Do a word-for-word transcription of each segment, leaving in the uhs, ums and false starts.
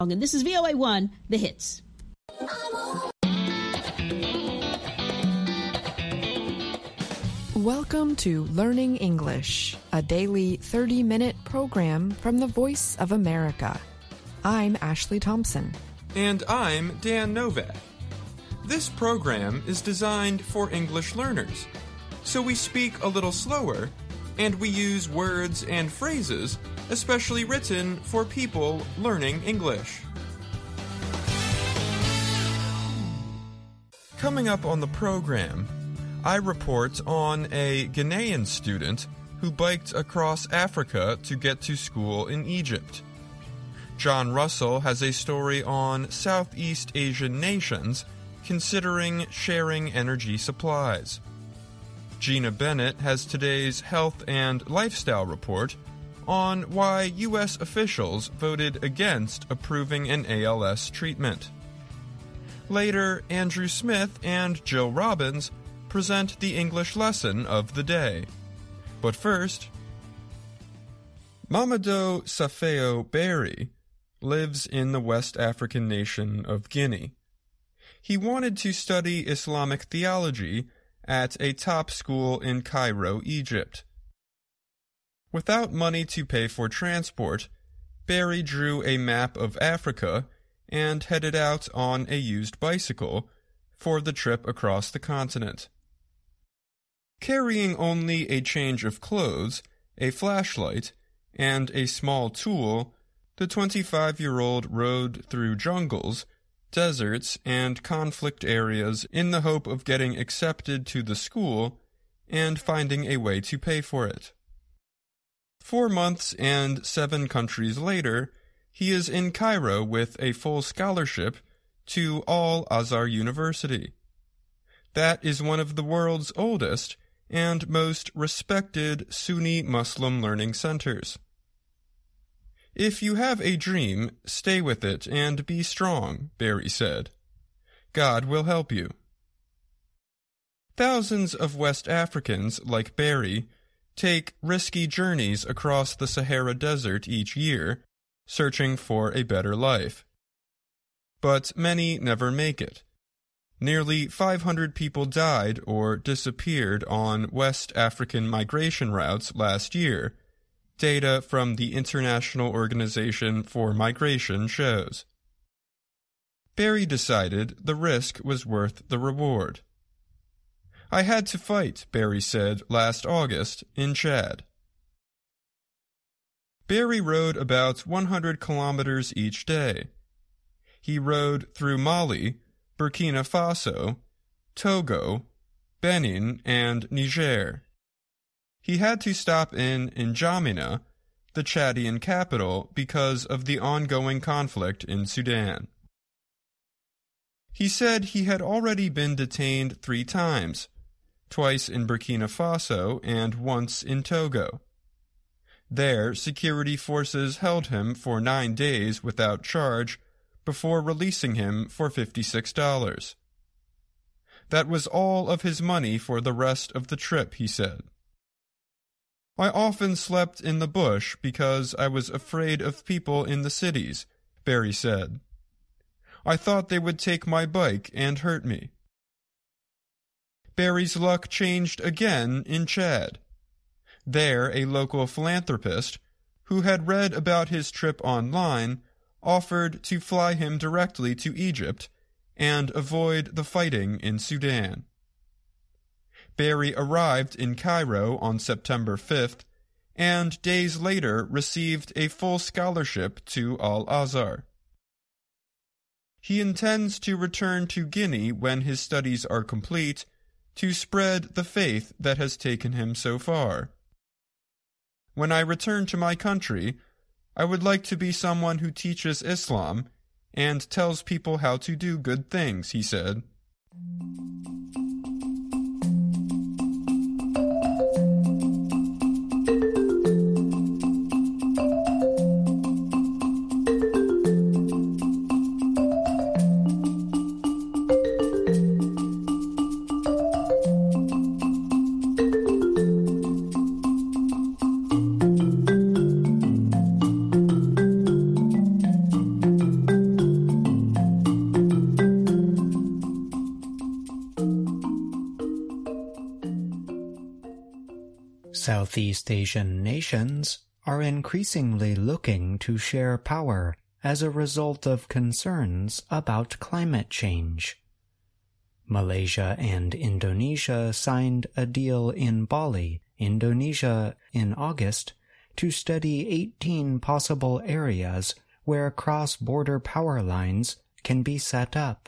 And this is V O A one, The Hits. Welcome to Learning English, a daily thirty-minute program from the Voice of America. I'm Ashley Thompson. And I'm Dan Novak. This program is designed for English learners, so we speak a little slower, and we use words and phrases especially written for people learning English. Coming up on the program, I report on a Ghanaian student who biked across Africa to get to school in Egypt. John Russell has a story on Southeast Asian nations considering sharing energy supplies. Gina Bennett has today's health and lifestyle report on why U S officials voted against approving an A L S treatment. Later, Andrew Smith and Jill Robbins present the English lesson of the day. But first, Mamadou Safeo Berry lives in the West African nation of Guinea. He wanted to study Islamic theology at a top school in Cairo, Egypt. Without money to pay for transport, Berry drew a map of Africa and headed out on a used bicycle for the trip across the continent. Carrying only a change of clothes, a flashlight, and a small tool, the twenty-five-year-old rode through jungles, deserts, and conflict areas in the hope of getting accepted to the school and finding a way to pay for it. Four months and seven countries later, he is in Cairo with a full scholarship to Al-Azhar University. That is one of the world's oldest and most respected Sunni Muslim learning centers. If you have a dream, stay with it and be strong, Berry said. God will help you. Thousands of West Africans, like Berry, take risky journeys across the Sahara Desert each year, searching for a better life. But many never make it. Nearly five hundred people died or disappeared on West African migration routes last year, data from the International Organization for Migration shows. Berry decided the risk was worth the reward. I had to fight, Berry said last August in Chad. Berry rode about one hundred kilometers each day. He rode through Mali, Burkina Faso, Togo, Benin, and Niger. He had to stop in N'Djamena, the Chadian capital, because of the ongoing conflict in Sudan. He said he had already been detained three times, twice in Burkina Faso and once in Togo. There, security forces held him for nine days without charge before releasing him for fifty-six dollars. That was all of his money for the rest of the trip, he said. I often slept in the bush because I was afraid of people in the cities, Berry said. I thought they would take my bike and hurt me. Berry's luck changed again in Chad. There, a local philanthropist, who had read about his trip online, offered to fly him directly to Egypt and avoid the fighting in Sudan. Berry arrived in Cairo on September fifth and days later received a full scholarship to Al-Azhar. He intends to return to Guinea when his studies are complete to spread the faith that has taken him so far. When I return to my country, I would like to be someone who teaches Islam and tells people how to do good things, he said. Southeast Asian nations are increasingly looking to share power as a result of concerns about climate change. Malaysia and Indonesia signed a deal in Bali, Indonesia, in August to study eighteen possible areas where cross-border power lines can be set up.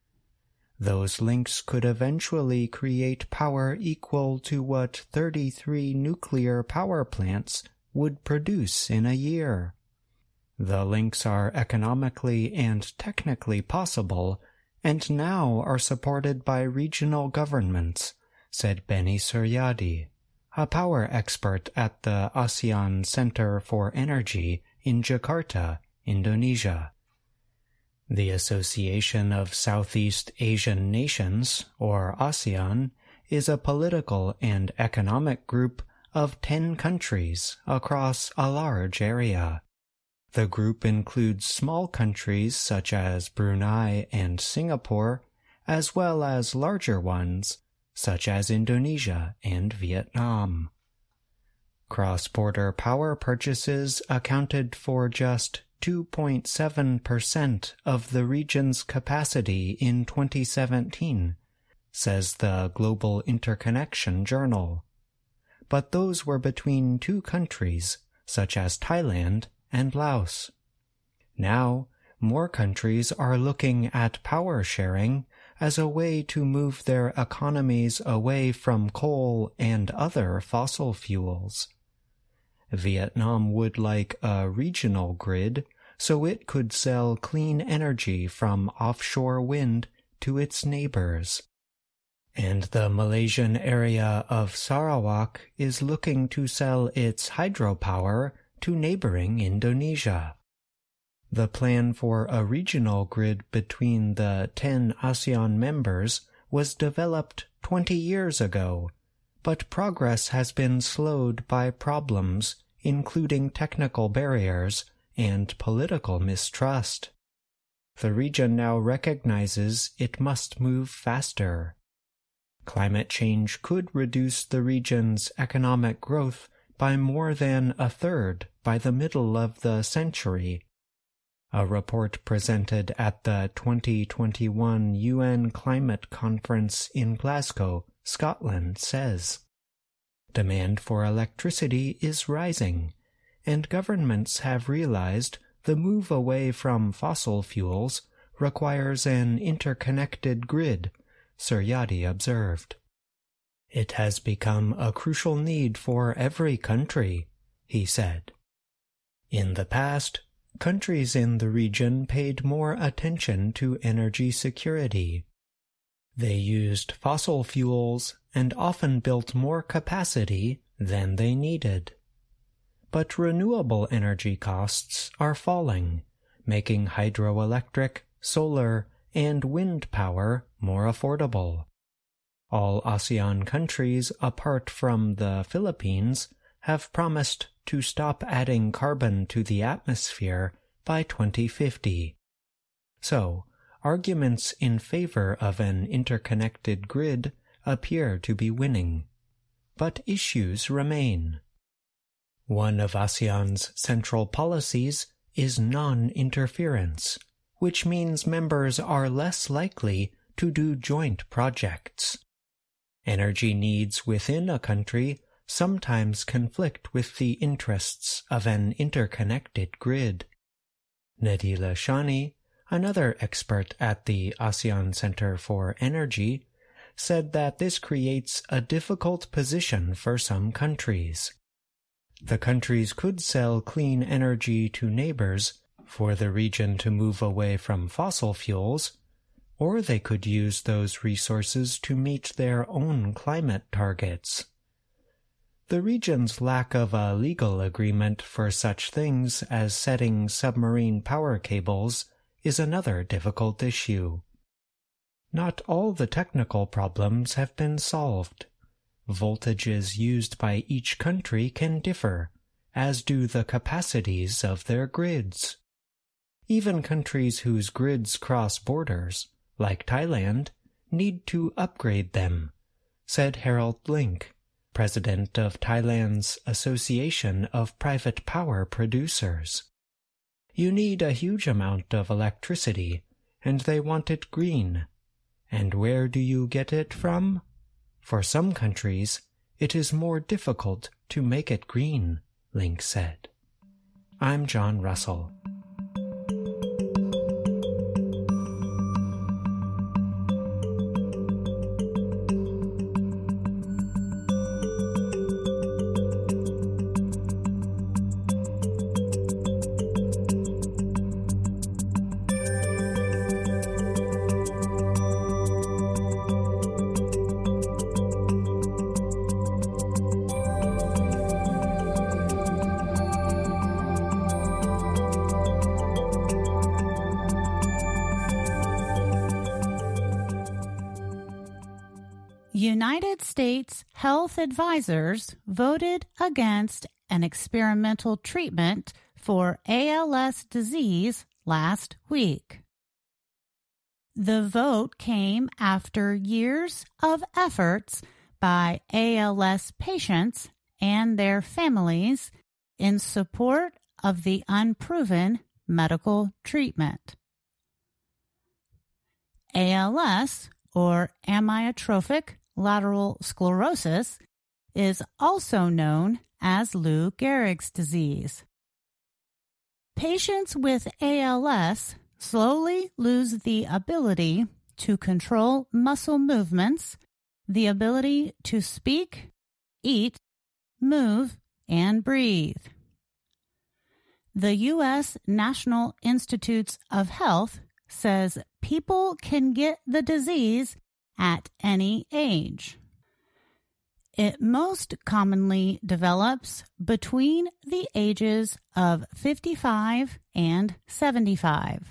Those links could eventually create power equal to what thirty-three nuclear power plants would produce in a year. The links are economically and technically possible, and now are supported by regional governments, said Benny Suryadi, a power expert at the ASEAN Center for Energy in Jakarta, Indonesia. The Association of Southeast Asian Nations, or ASEAN, is a political and economic group of ten countries across a large area. The group includes small countries such as Brunei and Singapore, as well as larger ones such as Indonesia and Vietnam. Cross-border power purchases accounted for just two point seven percent of the region's capacity in twenty seventeen, says the Global Interconnection Journal. But those were between two countries, such as Thailand and Laos. Now, more countries are looking at power sharing as a way to move their economies away from coal and other fossil fuels. Vietnam would like a regional grid so it could sell clean energy from offshore wind to its neighbors. And the Malaysian area of Sarawak is looking to sell its hydropower to neighboring Indonesia. The plan for a regional grid between the ten ASEAN members was developed twenty years ago, but progress has been slowed by problems including technical barriers and political mistrust. The region now recognizes it must move faster. Climate change could reduce the region's economic growth by more than a third by the middle of the century. A report presented at the twenty twenty-one U N Climate Conference in Glasgow, Scotland, says, "Demand for electricity is rising, and governments have realized the move away from fossil fuels requires an interconnected grid," Suryadi observed. "It has become a crucial need for every country," he said. In the past, countries in the region paid more attention to energy security. They used fossil fuels and often built more capacity than they needed. But renewable energy costs are falling, making hydroelectric, solar, and wind power more affordable. All ASEAN countries apart from the Philippines have promised to stop adding carbon to the atmosphere by twenty fifty. So, arguments in favor of an interconnected grid appear to be winning. But issues remain. One of ASEAN's central policies is non-interference, which means members are less likely to do joint projects. Energy needs within a country sometimes conflict with the interests of an interconnected grid. Nadila Shani, another expert at the ASEAN Center for Energy, said that this creates a difficult position for some countries. The countries could sell clean energy to neighbors for the region to move away from fossil fuels, or they could use those resources to meet their own climate targets. The region's lack of a legal agreement for such things as setting submarine power cables is another difficult issue. Not all the technical problems have been solved. Voltages used by each country can differ, as do the capacities of their grids. Even countries whose grids cross borders, like Thailand, need to upgrade them, said Harold Link, president of Thailand's Association of Private Power Producers. You need a huge amount of electricity, and they want it green. And where do you get it from? For some countries, it is more difficult to make it green, Link said. I'm John Russell. United States health advisors voted against an experimental treatment for A L S disease last week. The vote came after years of efforts by A L S patients and their families in support of the unproven medical treatment. A L S, or amyotrophic lateral sclerosis, is also known as Lou Gehrig's disease. Patients with A L S slowly lose the ability to control muscle movements, the ability to speak, eat, move, and breathe. The U S National Institutes of Health says people can get the disease at any age. It most commonly develops between the ages of fifty-five and seventy-five.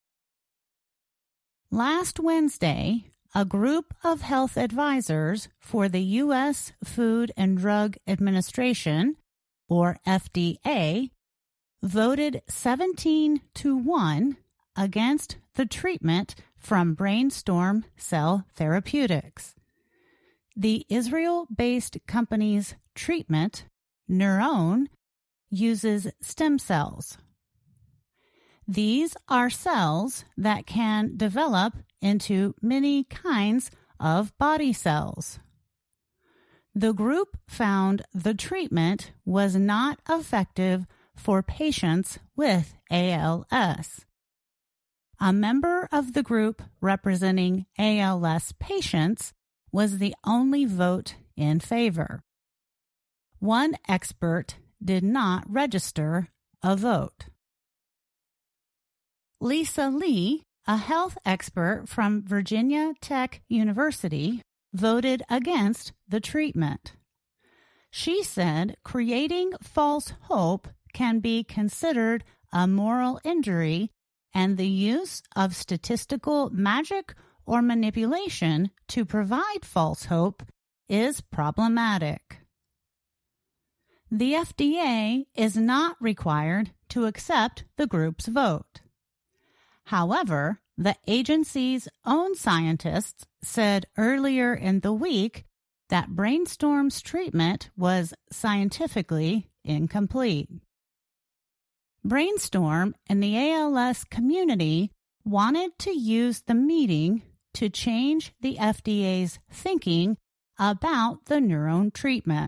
Last Wednesday, a group of health advisors for the U S Food and Drug Administration, or F D A, voted seventeen to one against the treatment from Brainstorm Cell Therapeutics. The Israel-based company's treatment, NurOwn, uses stem cells. These are cells that can develop into many kinds of body cells. The group found the treatment was not effective for patients with A L S. A member of the group representing A L S patients was the only vote in favor. One expert did not register a vote. Lisa Lee, a health expert from Virginia Tech University, voted against the treatment. She said creating false hope can be considered a moral injury, and the use of statistical magic or manipulation to provide false hope is problematic. The F D A is not required to accept the group's vote. However, the agency's own scientists said earlier in the week that Brainstorm's treatment was scientifically incomplete. Brainstorm and the A L S community wanted to use the meeting to change the F D A's thinking about the NurOwn treatment.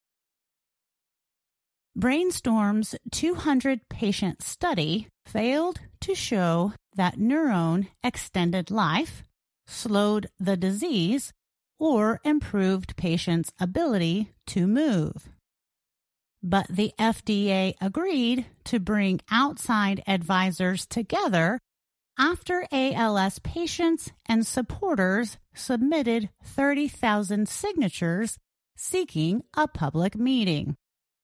Brainstorm's two hundred patient study failed to show that NurOwn extended life, slowed the disease, or improved patients' ability to move. But the F D A agreed to bring outside advisors together after A L S patients and supporters submitted thirty thousand signatures seeking a public meeting.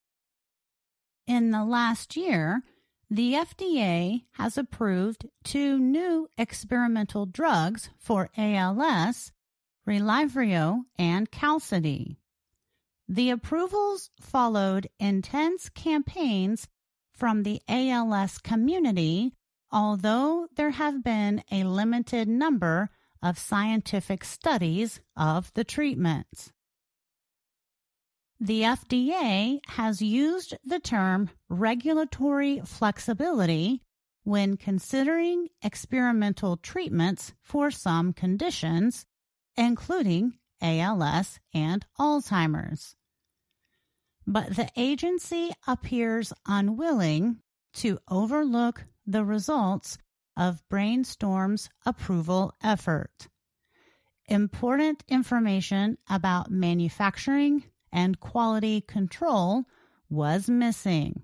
In the last year, the F D A has approved two new experimental drugs for A L S, Relyvrio and Qalsody. The approvals followed intense campaigns from the A L S community, although there have been a limited number of scientific studies of the treatments. The F D A has used the term regulatory flexibility when considering experimental treatments for some conditions, including A L S and Alzheimer's. But the agency appears unwilling to overlook the results of Brainstorm's approval effort. Important information about manufacturing and quality control was missing.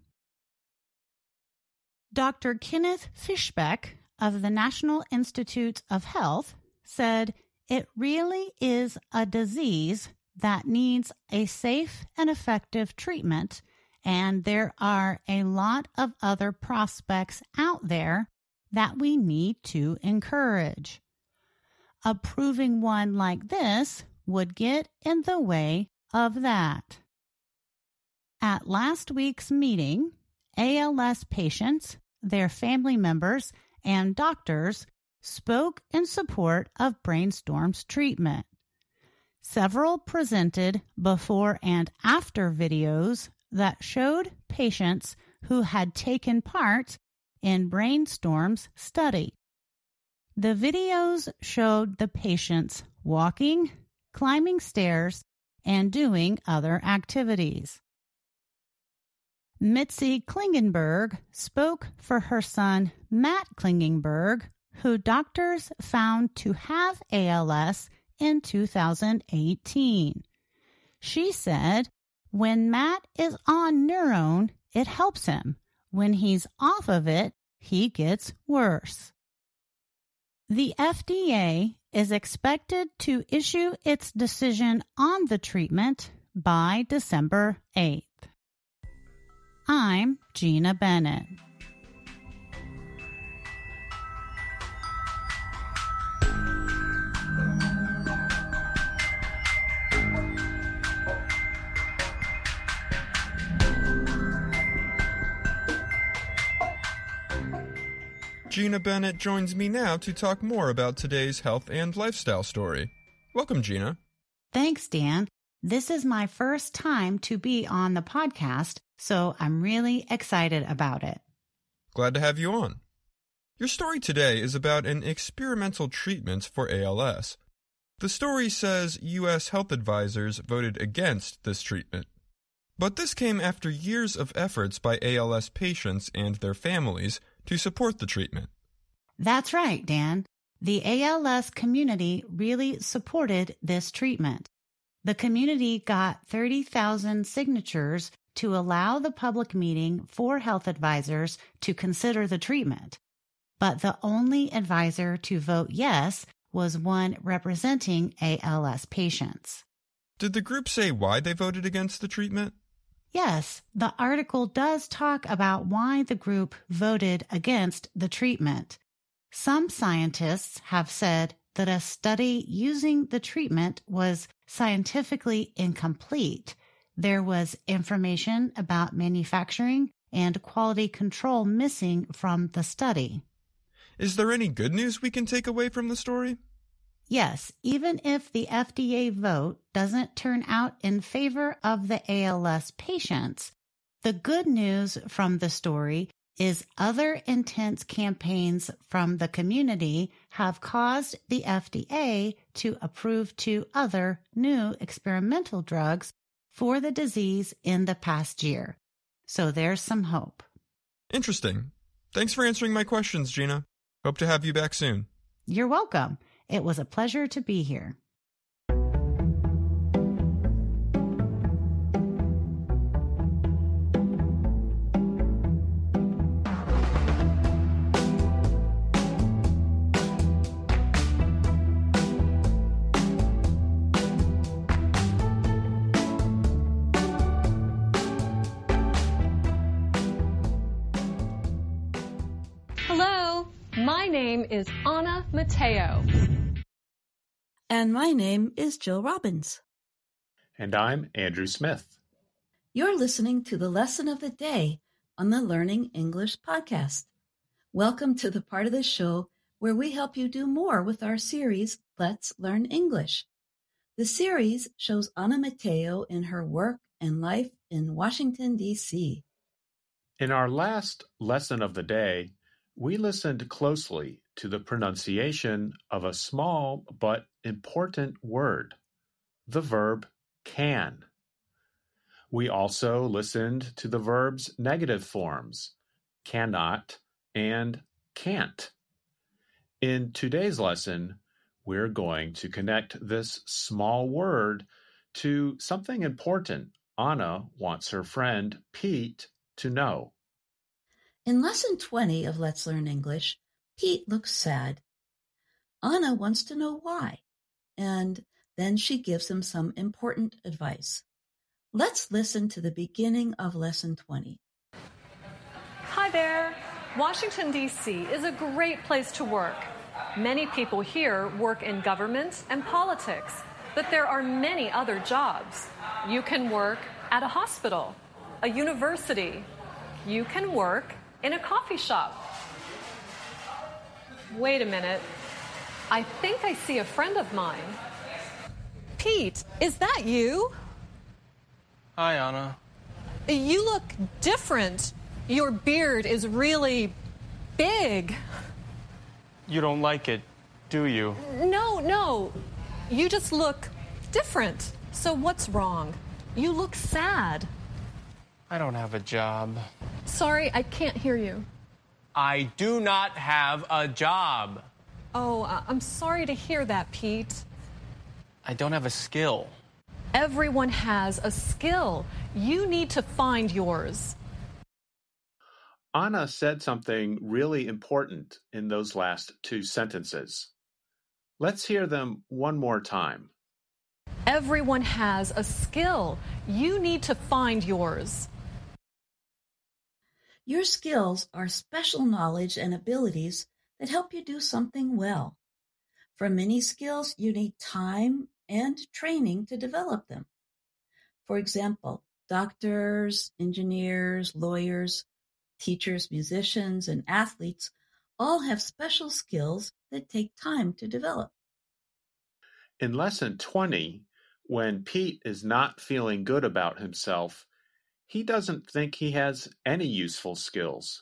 Doctor Kenneth Fischbeck of the National Institutes of Health said it really is a disease that needs a safe and effective treatment, and there are a lot of other prospects out there that we need to encourage. Approving one like this would get in the way of that. At last week's meeting, A L S patients, their family members, and doctors spoke in support of Brainstorm's treatment. Several presented before and after videos that showed patients who had taken part in Brainstorm's study. The videos showed the patients walking, climbing stairs, and doing other activities. Mitzi Klingenberg spoke for her son, Matt Klingenberg, who doctors found to have A L S in two thousand eighteen. She said, when Matt is on Neuron, it helps him. When he's off of it, he gets worse. The F D A is expected to issue its decision on the treatment by December eighth. I'm Gina Bennett. Gina Bennett joins me now to talk more about today's health and lifestyle story. Welcome, Gina. Thanks, Dan. This is my first time to be on the podcast, so I'm really excited about it. Glad to have you on. Your story today is about an experimental treatment for A L S. The story says U S health advisors voted against this treatment. But this came after years of efforts by A L S patients and their families to support the treatment. That's right, Dan. The A L S community really supported this treatment. The community got thirty thousand signatures to allow the public meeting for health advisors to consider the treatment. But the only advisor to vote yes was one representing A L S patients. Did the group say why they voted against the treatment? Yes, the article does talk about why the group voted against the treatment. Some scientists have said that a study using the treatment was scientifically incomplete. There was information about manufacturing and quality control missing from the study. Is there any good news we can take away from the story? Yes, even if the F D A vote doesn't turn out in favor of the A L S patients, the good news from the story is other intense campaigns from the community have caused the F D A to approve two other new experimental drugs for the disease in the past year. So there's some hope. Interesting. Thanks for answering my questions, Gina. Hope to have you back soon. You're welcome. It was a pleasure to be here. Hello, my name is Anna Mateo. And my name is Jill Robbins. And I'm Andrew Smith. You're listening to the lesson of the day on the Learning English podcast. Welcome to the part of the show where we help you do more with our series, Let's Learn English. The series shows Anna Mateo in her work and life in Washington, D C. In our last lesson of the day, we listened closely to the pronunciation of a small but important word, the verb can. We also listened to the verb's negative forms, cannot and can't. In today's lesson, we're going to connect this small word to something important Anna wants her friend Pete to know. In Lesson twenty of Let's Learn English, Pete looks sad. Anna wants to know why, and then she gives him some important advice. Let's listen to the beginning of Lesson twenty. Hi there. Washington, D C is a great place to work. Many people here work in government and politics, but there are many other jobs. You can work at a hospital, a university. You can work in a coffee shop. Wait a minute. I think I see a friend of mine. Pete, is that you? Hi, Anna. You look different. Your beard is really big. You don't like it, do you? No, no. You just look different. So what's wrong? You look sad. I don't have a job. Sorry, I can't hear you. I do not have a job. Oh, I- I'm sorry to hear that, Pete. I don't have a skill. Everyone has a skill. You need to find yours. Anna said something really important in those last two sentences. Let's hear them one more time. Everyone has a skill. You need to find yours. Your skills are special knowledge and abilities that help you do something well. For many skills, you need time and training to develop them. For example, doctors, engineers, lawyers, teachers, musicians, and athletes all have special skills that take time to develop. In Lesson twenty, when Pete is not feeling good about himself, he doesn't think he has any useful skills.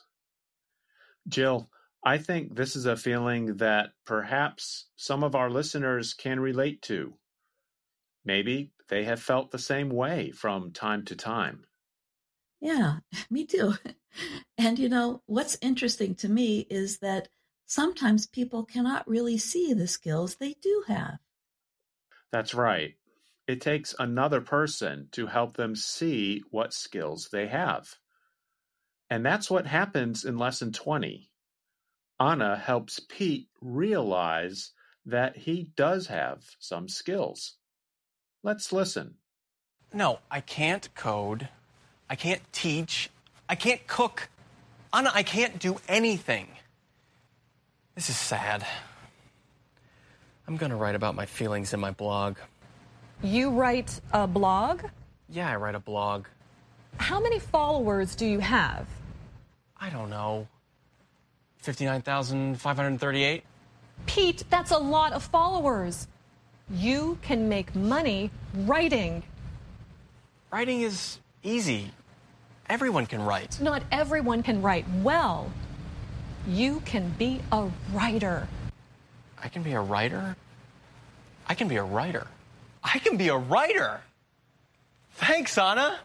Jill, I think this is a feeling that perhaps some of our listeners can relate to. Maybe they have felt the same way from time to time. Yeah, me too. And you know, what's interesting to me is that sometimes people cannot really see the skills they do have. That's right. It takes another person to help them see what skills they have. And that's what happens in Lesson twenty. Anna helps Pete realize that he does have some skills. Let's listen. No, I can't code. I can't teach. I can't cook. Anna, I can't do anything. This is sad. I'm gonna write about my feelings in my blog. You write a blog? Yeah, I write a blog. How many followers do you have? I don't know. fifty-nine thousand five hundred thirty-eight? Pete, that's a lot of followers. You can make money writing. Writing is easy. Everyone can write. Not everyone can write well. You can be a writer. I can be a writer? I can be a writer. I can be a writer! Thanks, Anna!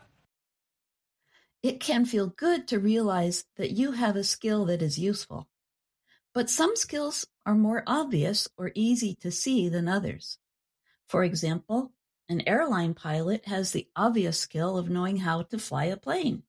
It can feel good to realize that you have a skill that is useful. But some skills are more obvious or easy to see than others. For example, an airline pilot has the obvious skill of knowing how to fly a plane.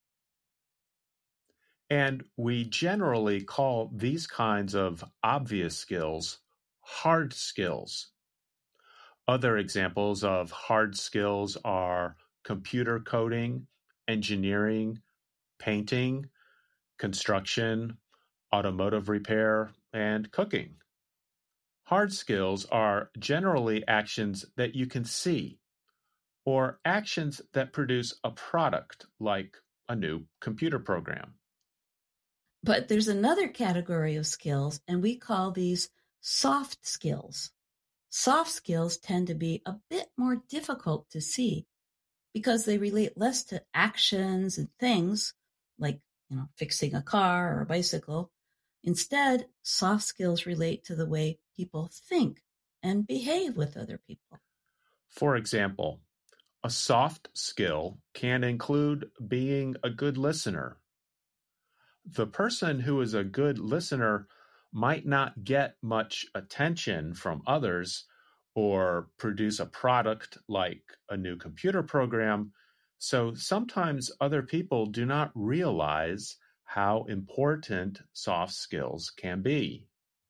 And we generally call these kinds of obvious skills hard skills. Other examples of hard skills are computer coding, engineering, painting, construction, automotive repair, and cooking. Hard skills are generally actions that you can see, or actions that produce a product like a new computer program. But there's another category of skills, and we call these soft skills. Soft skills tend to be a bit more difficult to see, because they relate less to actions and things like, you know, fixing a car or a bicycle. Instead, soft skills relate to the way people think and behave with other people. For example, a soft skill can include being a good listener. The person who is a good listener might not get much attention from others or produce a product like a new computer program, so sometimes other people do not realize how important soft skills can be.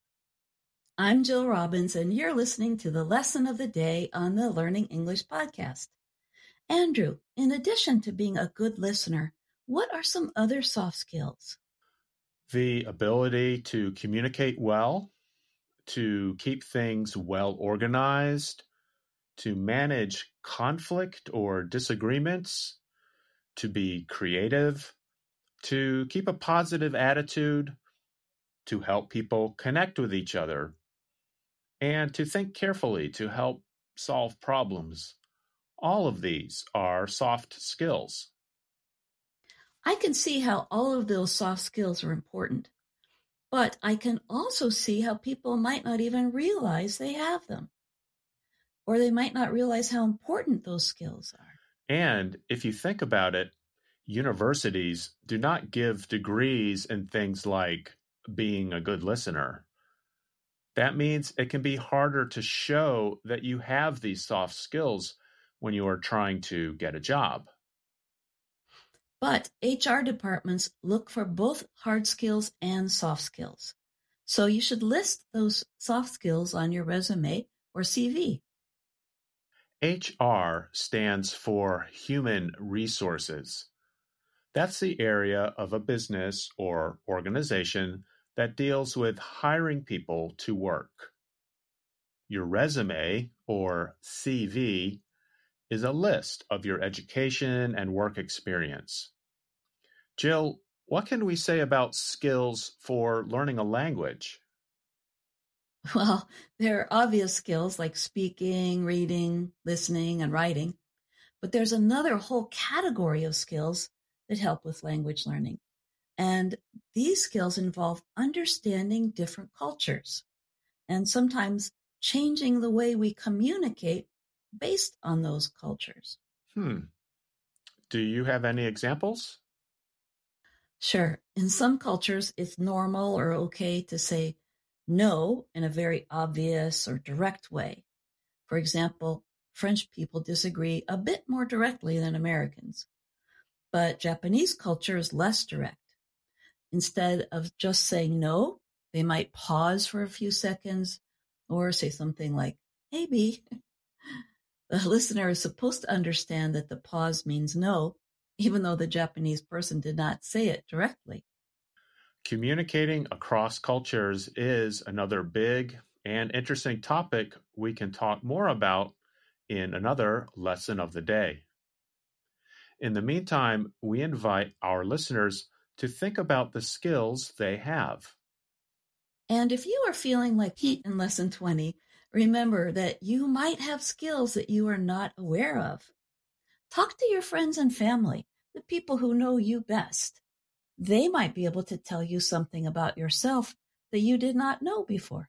I'm Jill Robbins, and you're listening to the Lesson of the Day on the Learning English podcast. Andrew, in addition to being a good listener, what are some other soft skills? The ability to communicate well, to keep things well organized, to manage conflict or disagreements, to be creative, to keep a positive attitude, to help people connect with each other, and to think carefully to help solve problems. All of these are soft skills. I can see how all of those soft skills are important, but I can also see how people might not even realize they have them, or they might not realize how important those skills are. And if you think about it, universities do not give degrees in things like being a good listener. That means it can be harder to show that you have these soft skills when you are trying to get a job. But H R departments look for both hard skills and soft skills. So you should list those soft skills on your resume or C V. H R stands for Human Resources. That's the area of a business or organization that deals with hiring people to work. Your resume, or C V, is a list of your education and work experience. Jill, what can we say about skills for learning a language? Well, there are obvious skills like speaking, reading, listening, and writing, but there's another whole category of skills that help with language learning. And these skills involve understanding different cultures and sometimes changing the way we communicate based on those cultures. Hmm. Do you have any examples? Sure. In some cultures, it's normal or okay to say no in a very obvious or direct way. For example, French people disagree a bit more directly than Americans, but Japanese culture is less direct. Instead of just saying no, they might pause for a few seconds or say something like, maybe. The listener is supposed to understand that the pause means no, even though the Japanese person did not say it directly. Communicating across cultures is another big and interesting topic we can talk more about in another lesson of the day. In the meantime, we invite our listeners to think about the skills they have. And if you are feeling like Pete in Lesson twenty, remember that you might have skills that you are not aware of. Talk to your friends and family, the people who know you best. They might be able to tell you something about yourself that you did not know before.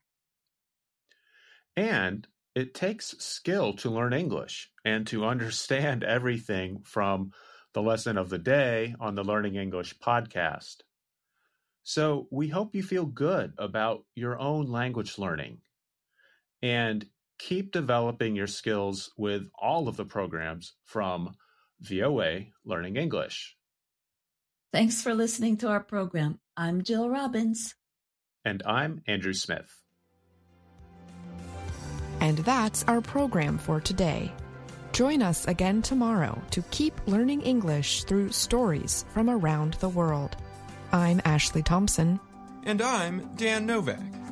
And it takes skill to learn English and to understand everything from the lesson of the day on the Learning English podcast. So we hope you feel good about your own language learning and keep developing your skills with all of the programs from V O A Learning English. Thanks for listening to our program. I'm Jill Robbins. And I'm Andrew Smith. And that's our program for today. Join us again tomorrow to keep learning English through stories from around the world. I'm Ashley Thompson. And I'm Dan Novak.